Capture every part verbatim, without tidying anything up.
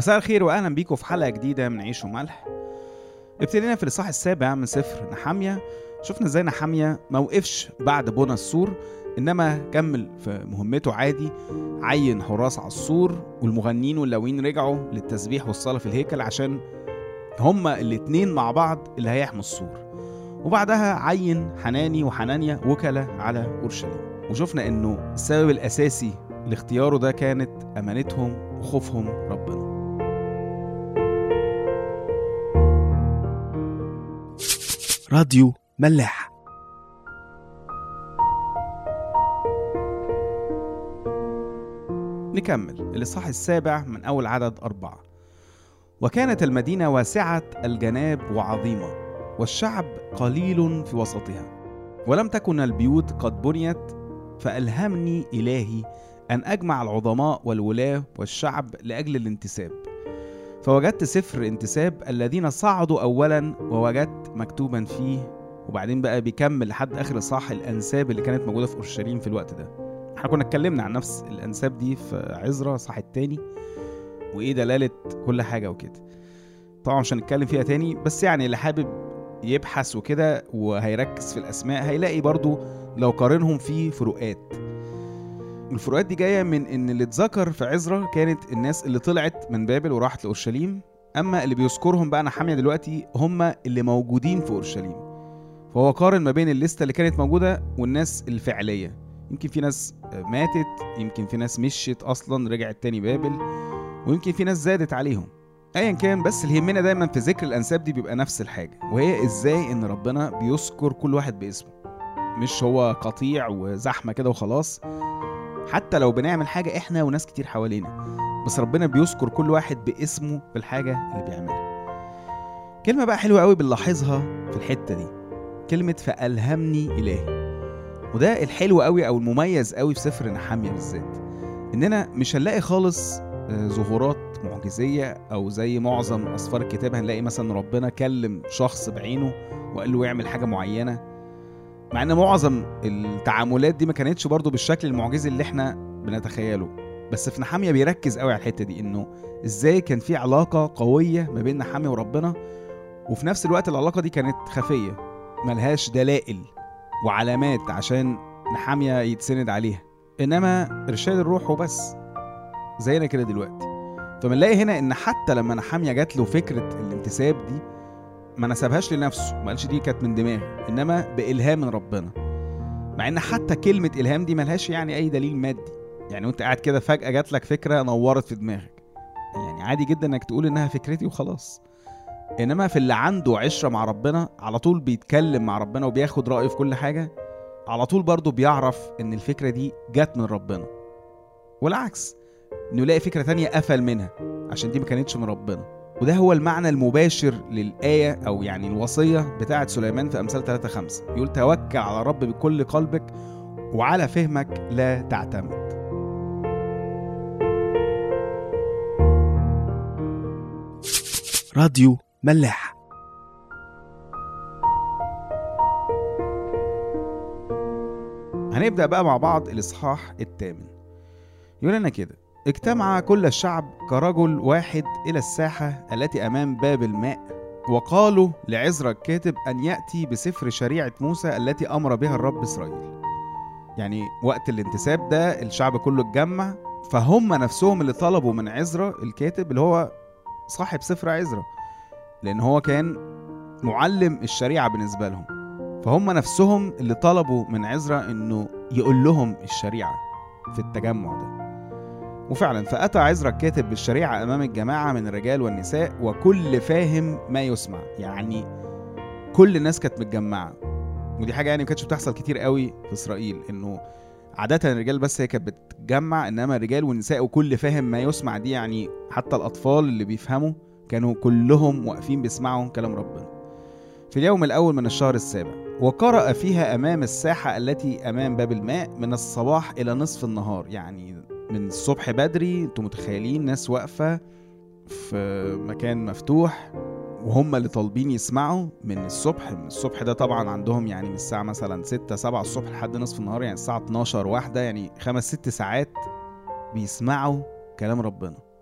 مساء الخير واهلا بيكم في حلقه جديده من عيش وملح. ابتدينا في الاصحاح السابع من سفر نحميا. شفنا ازاي نحميا ما وقفش بعد بنى السور، انما كمل في مهمته عادي. عين حراس على السور، والمغنيين واللاويين رجعوا للتسبيح والصلاه في الهيكل عشان هما الاتنين مع بعض اللي هيحموا السور. وبعدها عين حناني وحنانيا وكلاء على اورشليم، وشفنا انه السبب الاساسي لاختياره ده كانت امانتهم وخوفهم ربنا. راديو ملاح. نكمل الإصحاح السابع من أول عدد أربعة. وكانت المدينة واسعة الجناب وعظيمة، والشعب قليل في وسطها، ولم تكن البيوت قد بنيت، فألهمني إلهي أن أجمع العظماء والولاة والشعب لأجل الانتساب. فوجدت سفر انتساب الذين صعدوا أولا، ووجدت مكتوبا فيه. وبعدين بقى بيكمل لحد آخر الإصحاح الأنساب اللي كانت موجودة في أورشليم في الوقت ده. احنا كنا اتكلمنا عن نفس الأنساب دي في عزرا صح التاني، وإيه دلالة كل حاجة وكده. طبعا مش هنتكلم فيها تاني، بس يعني اللي حابب يبحث وكده وهيركز في الأسماء هيلاقي برضو لو قارنهم في فروقات. الفروقات دي جاية من ان اللي اتذكر في عزرا كانت الناس اللي طلعت من بابل وراحت لأورشليم، اما اللي بيذكرهم بقى نحميا دلوقتي هم اللي موجودين في أورشليم. فهو قارن ما بين الليستة اللي كانت موجودة والناس الفعلية. يمكن في ناس ماتت، يمكن في ناس مشيت اصلا رجعت تاني بابل، ويمكن في ناس زادت عليهم. ايا كان، بس اللي يهمنا دايما في ذكر الانساب دي بيبقى نفس الحاجة، وهي ازاي ان ربنا بيذكر كل واحد باسمه، مش هو قطيع وزحمة كده وخلاص. حتى لو بنعمل حاجة احنا وناس كتير حوالينا، بس ربنا بيذكر كل واحد باسمه في الحاجة اللي بيعملها. كلمة بقى حلوة قوي بنلاحظها في الحتة دي، كلمة فألهمني إلهي. وده الحلو قوي او المميز قوي في سفر نحميا بالذات، اننا مش هنلاقي خالص ظهورات معجزية او زي معظم اسفار الكتاب هنلاقي مثلا ربنا كلم شخص بعينه وقال له يعمل حاجة معينة، مع ان معظم التعاملات دي ما كانتش برضو بالشكل المعجزي اللي احنا بنتخيله. بس في نحميا بيركز قوي على الحتة دي، انه ازاي كان في علاقة قوية ما بين نحميا وربنا، وفي نفس الوقت العلاقة دي كانت خفية ملهاش دلائل وعلامات عشان نحميا يتسند عليها، انما ارشاد الروح وبس زينا كده دلوقتي. فمنلاقي هنا ان حتى لما نحميا جات له فكرة الانتساب دي ما نسبهاش لنفسه، ما قالش دي كانت من دماغي، انما بإلهام من ربنا. مع ان حتى كلمة إلهام دي ملهاش يعني اي دليل مادي، يعني وانت قاعد كده فجأة جات لك فكرة نورت في دماغك، يعني عادي جدا انك تقول انها فكرتي وخلاص. انما في اللي عنده عشرة مع ربنا على طول بيتكلم مع ربنا وبياخد رأيه في كل حاجة، على طول برضو بيعرف ان الفكرة دي جات من ربنا. والعكس، انه يلاقي فكرة تانية قفل منها عشان دي ما كانتش من ربنا. وده هو المعنى المباشر للآية أو يعني الوصية بتاعة سليمان في أمثال ثلاثة خمسة، يقول توكل على رب بكل قلبك وعلى فهمك لا تعتمد. راديو ملاح. هنبدأ بقى مع بعض الإصحاح الثامن. يقول لنا كده: اجتمع كل الشعب كرجل واحد إلى الساحة التي أمام باب الماء، وقالوا لعزرا الكاتب أن يأتي بسفر شريعة موسى التي أمر بها الرب إسرائيل. يعني وقت الانتساب ده الشعب كله اتجمع، فهم نفسهم اللي طلبوا من عزرا الكاتب اللي هو صاحب سفر عزرا، لأن هو كان معلم الشريعة بالنسبة لهم. فهم نفسهم اللي طلبوا من عزرا إنه يقول لهم الشريعة في التجمع ده. وفعلا فأتى عزرا الكاتب بالشريعة أمام الجماعة من الرجال والنساء وكل فاهم ما يسمع. يعني كل الناس كانت متجمعة، ودي حاجة يعني ما كانتش بتحصل كتير قوي في إسرائيل، إنه عادة الرجال بس هي كانت بتتجمع، إنما الرجال والنساء وكل فاهم ما يسمع دي يعني حتى الأطفال اللي بيفهموا كانوا كلهم واقفين بيسمعوا كلام ربنا. في اليوم الأول من الشهر السابع، وقرأ فيها أمام الساحة التي أمام باب الماء من الصباح إلى نصف النهار. يعني من الصبح بدري، انتوا متخيلين ناس واقفة في مكان مفتوح وهم اللي طالبين يسمعوا من الصبح. من الصبح ده طبعا عندهم يعني من الساعة مثلا ستة سبعة الصبح لحد نصف النهار، يعني الساعة اتناشر واحدة، يعني خمس ست ساعات بيسمعوا كلام ربنا.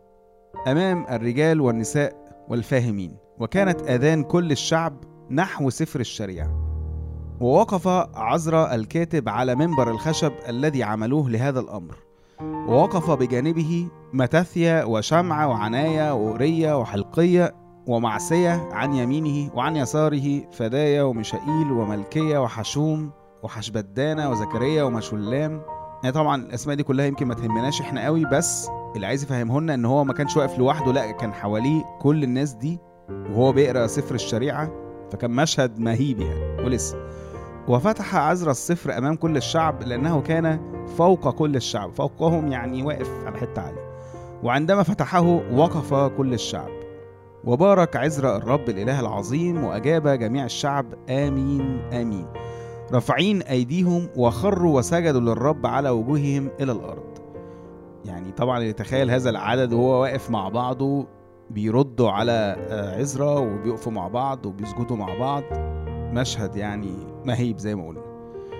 أمام الرجال والنساء والفاهمين، وكانت آذان كل الشعب نحو سفر الشريعة. ووقف عزرا الكاتب على منبر الخشب الذي عملوه لهذا الأمر، ووقف بجانبه متثيا وشمعة وعناية وأورية وحلقية ومعسية عن يمينه، وعن يساره فدايا وميشائيل وملكية وحشوم وحشبدانة وزكريا ومشولام. يعني طبعا الأسماء دي كلها يمكن ما تهمناش احنا قوي، بس اللي عايز يفهمهن ان هو ما كانش واقف لوحده، لا كان حواليه كل الناس دي وهو بيقرأ سفر الشريعة، فكان مشهد مهيب يعني. ولسه وفتح عزرا السفر أمام كل الشعب لأنه كان فوق كل الشعب، فوقهم يعني واقف على حتة عالية. وعندما فتحه وقف كل الشعب، وبارك عزرا الرب الإله العظيم، وأجاب جميع الشعب آمين آمين، رافعين أيديهم وخروا وسجدوا للرب على وجوههم إلى الأرض. يعني طبعا يتخيل هذا العدد وهو واقف مع بعضه بيردوا على عزرا وبيقفوا مع بعض وبيسجدوا مع بعض، مشهد يعني مهيب زي ما قلنا.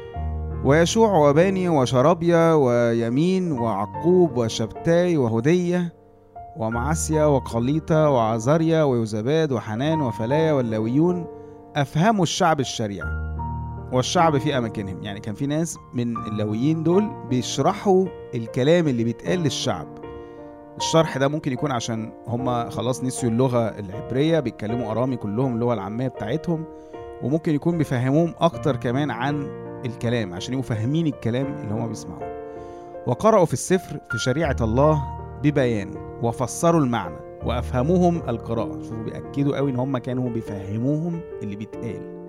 ويشوع وباني وشرابيا ويمين وعقوب وشبتاي وهدية ومعسيا وقليطة وعزاريا ويوزباد وحنان وفلايا واللاويون أفهموا الشعب الشريعة والشعب في أماكنهم. يعني كان في ناس من اللاويين دول بيشرحوا الكلام اللي بيتقال للشعب. الشرح ده ممكن يكون عشان هم خلاص نسيوا اللغة العبرية، بيتكلموا أرامي كلهم اللغة العامية بتاعتهم، وممكن يكون بيفهموهم أكتر كمان عن الكلام عشان يبقوا فاهمين الكلام اللي هم بيسمعوه. وقرأوا في السفر في شريعة الله ببيان، وفسروا المعنى وأفهموهم القراءة. شوفوا بيأكدوا قوي إن هم كانوا بيفهموهم اللي بيتقال.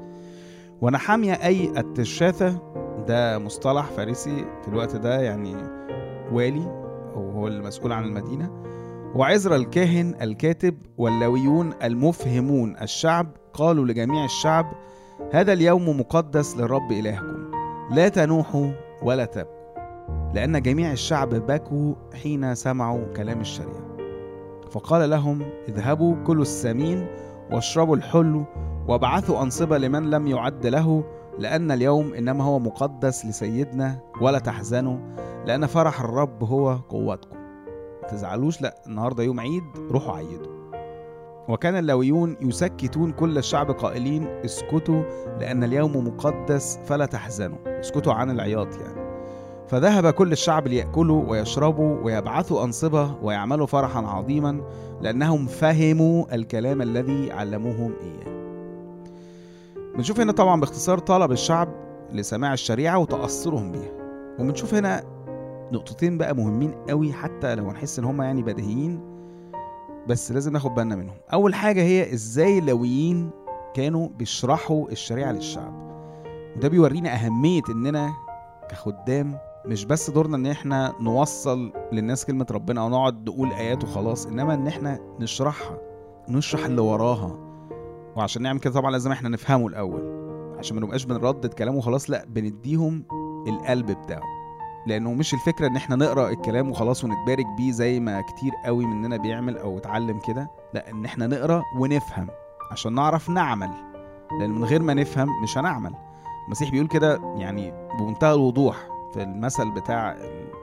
ونحميا أي التشاثة، ده مصطلح فارسي في الوقت ده، يعني والي أو هو المسؤول عن المدينة. وعزرا الكاهن الكاتب واللاويون المفهمون الشعب قالوا لجميع الشعب: هذا اليوم مقدس للرب إلهكم، لا تنوحوا ولا تبكوا، لأن جميع الشعب بكوا حين سمعوا كلام الشريعة. فقال لهم: اذهبوا كلوا السمين واشربوا الحلو، وابعثوا أنصبة لمن لم يعد له، لأن اليوم إنما هو مقدس لسيدنا، ولا تحزنوا، لأن فرح الرب هو قوتكم. ما تزعلوش، لا النهاردة يوم عيد، روحوا عيدوا. وكان اللاويون يسكتون كل الشعب قائلين: اسكتوا، لأن اليوم مقدس فلا تحزنوا. اسكتوا عن العياط يعني. فذهب كل الشعب ليأكلوا ويشربوا ويبعثوا أنصبة ويعملوا فرحا عظيما، لأنهم فهموا الكلام الذي علموهم إياه. بنشوف هنا طبعا باختصار طلب الشعب لسماع الشريعة وتأثرهم بيها. وبنشوف هنا نقطتين بقى مهمين قوي، حتى لو نحس ان هم يعني بديهيين بس لازم ناخد بالنا منهم. اول حاجة هي ازاي اللاويين كانوا بيشرحوا الشريعة للشعب، وده بيورينا اهمية اننا كخدام مش بس دورنا ان احنا نوصل للناس كلمة ربنا او نقعد نقول ايات وخلاص، انما ان احنا نشرحها ونشرح اللي وراها. وعشان نعمل كده طبعا لازم احنا نفهمه الاول، عشان ما نبقاش بنردد كلامه وخلاص، لا بنديهم القلب بتاعه. لانه مش الفكرة ان احنا نقرأ الكلام وخلاص ونتبارك بيه زي ما كتير قوي مننا بيعمل او اتعلم كده، لا ان احنا نقرأ ونفهم عشان نعرف نعمل، لان من غير ما نفهم مش هنعمل. المسيح بيقول كده يعني بمنتهى الوضوح في المثل بتاع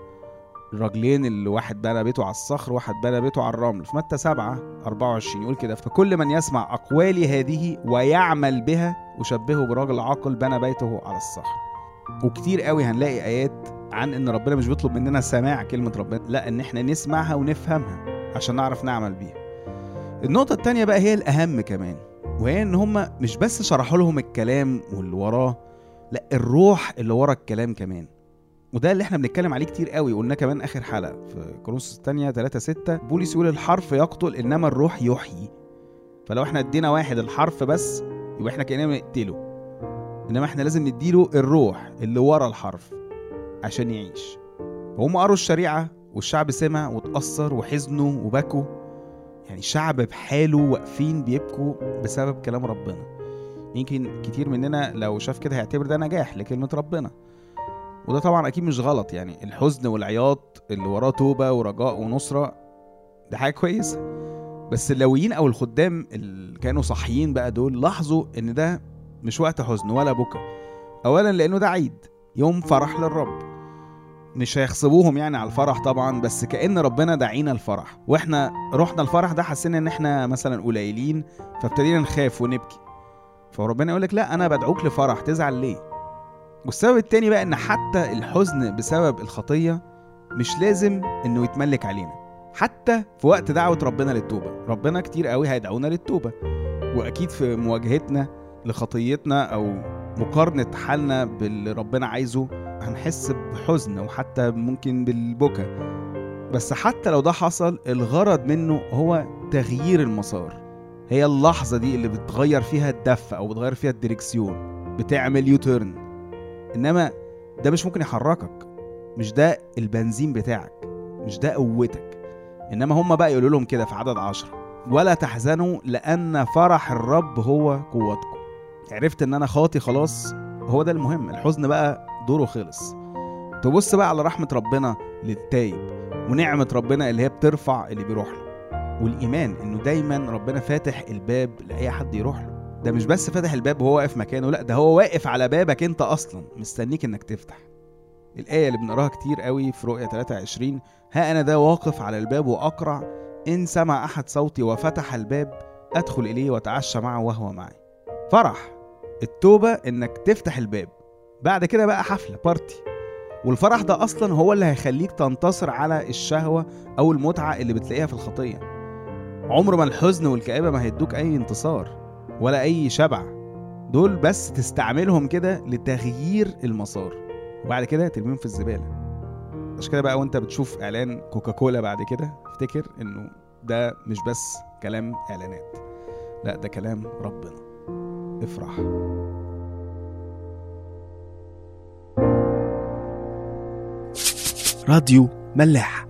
الرجلين اللي واحد بنى بيته على الصخر وواحد بنى بيته على الرمل في متى سبعة أربعة وعشرين، يقول كده: فكل من يسمع أقوالي هذه ويعمل بها أشبهه برجل عاقل بنى بيته على الصخر. وكتير قوي هنلاقي آيات عن ان ربنا مش بيطلب مننا سماع كلمة ربنا، لا ان احنا نسمعها ونفهمها عشان نعرف نعمل بيها. النقطة التانية بقى هي الأهم كمان، وهي ان هم مش بس شرحوا لهم الكلام واللي وراه، لا الروح اللي ورا الكلام كمان. وده اللي احنا بنتكلم عليه كتير قوي، قلنا كمان اخر حلقة في كورنثوس الثانية ثلاثة ستة، بولس يقول: الحرف يقتل انما الروح يحيي. فلو احنا ادينا واحد الحرف بس يبقى احنا كأننا بنقتله، انما احنا لازم نديله الروح اللي ورا الحرف عشان يعيش. فهم قروا الشريعة والشعب سمع وتأثر وحزنوا وبكوا. يعني الشعب بحاله واقفين بيبكوا بسبب كلام ربنا. يمكن كتير مننا لو شاف كده هيعتبر ده نجاح لكلمة ربنا، وده طبعا أكيد مش غلط. يعني الحزن والعياط اللي وراه توبة ورجاء ونصرة ده حاجة كويسة، بس اللاويين أو الخدام اللي كانوا صحيين بقى دول لاحظوا إن ده مش وقت حزن ولا بكا. أولا لأنه ده عيد، يوم فرح للرب. مش هيخصبوهم يعني على الفرح طبعا، بس كأن ربنا دعينا الفرح، واحنا رحنا الفرح ده حسينا ان احنا مثلا قليلين فابتدينا نخاف ونبكي. فربنا يقولك لا، انا بدعوك لفرح، تزعل ليه؟ والسبب التاني بقى ان حتى الحزن بسبب الخطية مش لازم انه يتملك علينا. حتى في وقت دعوة ربنا للتوبة، ربنا كتير قوي هيدعونا للتوبة، واكيد في مواجهتنا لخطيتنا او مقارنة حالنا باللي ربنا عايزه هنحس بحزن وحتى ممكن بالبكا. بس حتى لو ده حصل، الغرض منه هو تغيير المسار. هي اللحظة دي اللي بتغير فيها الدفة او بتغير فيها الديركسيون، بتعمل يوتيرن. انما ده مش ممكن يحركك، مش ده البنزين بتاعك، مش ده قوتك. انما هم بقى يقولوا لهم كده في عدد عشرة: ولا تحزنوا لأن فرح الرب هو قوتكم. عرفت ان انا خاطي خلاص، هو ده المهم. الحزن بقى دوره خلص. تبص بقى على رحمة ربنا للتايب، ونعمة ربنا اللي هي بترفع اللي بيروح له، والإيمان انه دايما ربنا فاتح الباب لأي حد يروح له. ده مش بس فاتح الباب وهو واقف مكانه، لا، ده هو واقف على بابك انت اصلا مستنيك انك تفتح. الآية اللي بنقراها كتير قوي في رؤية ثلاثة وعشرين: ها أنا ده واقف على الباب وأقرع، إن سمع أحد صوتي وفتح الباب أدخل إليه وأتعشى معه وهو معي. فرح التوبة إنك تفتح الباب، بعد كده بقى حفلة بارتي. والفرح ده أصلا هو اللي هيخليك تنتصر على الشهوة أو المتعة اللي بتلاقيها في الخطية. عمر ما الحزن والكآبة ما هيدوك أي انتصار ولا أي شبع، دول بس تستعملهم كده لتغيير المسار وبعد كده ترميهم في الزبالة. عشان كده بقى وانت بتشوف اعلان كوكاكولا بعد كده افتكر انه ده مش بس كلام اعلانات، لا، ده كلام ربنا. افرح. راديو ملاح.